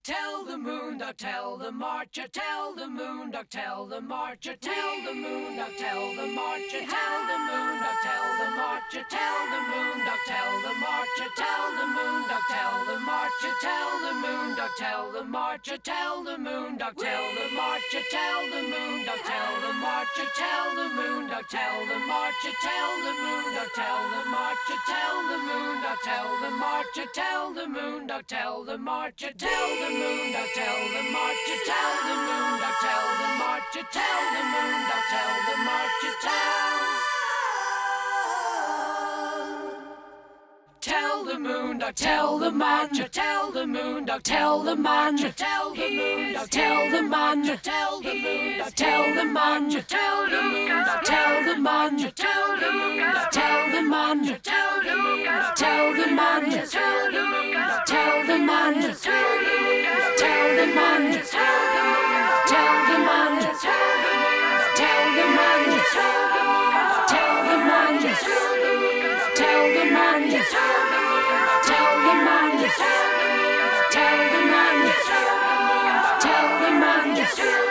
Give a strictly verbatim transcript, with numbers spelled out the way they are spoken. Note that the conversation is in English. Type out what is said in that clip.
Tell the moon dog, tell the marcher, tell the moon dog, tell the marcher, tell the moon dog, tell the marcher, tell the moon dog, tell the marcher, tell the moon dog, tell the marcher, tell the moon dog, tell the marcher, tell the moon dog, tell the marcher, tell the moon dog, tell the marcher, tell the moon dog, tell the marcher, tell the moon dog, tell the marcher, tell the moon dog, tell the marcher, tell the moon dog, tell the marcher, tell the moon dog, tell the marcher, tell the moon dog, tell the marcher, tell the moon dog, tell the marcher, tell the moon dog, tell the marcher, tell. Tell the moon dog, tell the marcher, tell the moon dog, tell the marcher, tell the moon dog, tell the marcher, tell the moon dog, tell the marcher, tell the moon dog, tell the marcher, tell the moon dog, tell the marcher, tell the moon dog, tell the marcher, tell the moon dog, tell the marcher, tell the moon dog, tell the marcher, tell the moon dog, tell the marcher, tell the moon dog, tell the marcher, tell the moon dog, tell the marcher, tell the moon dog, tell the marcher, tell the moon dog, tell the marcher, tell the moon dog, tell the marcher, tell the moon dog, tell the marcher, tell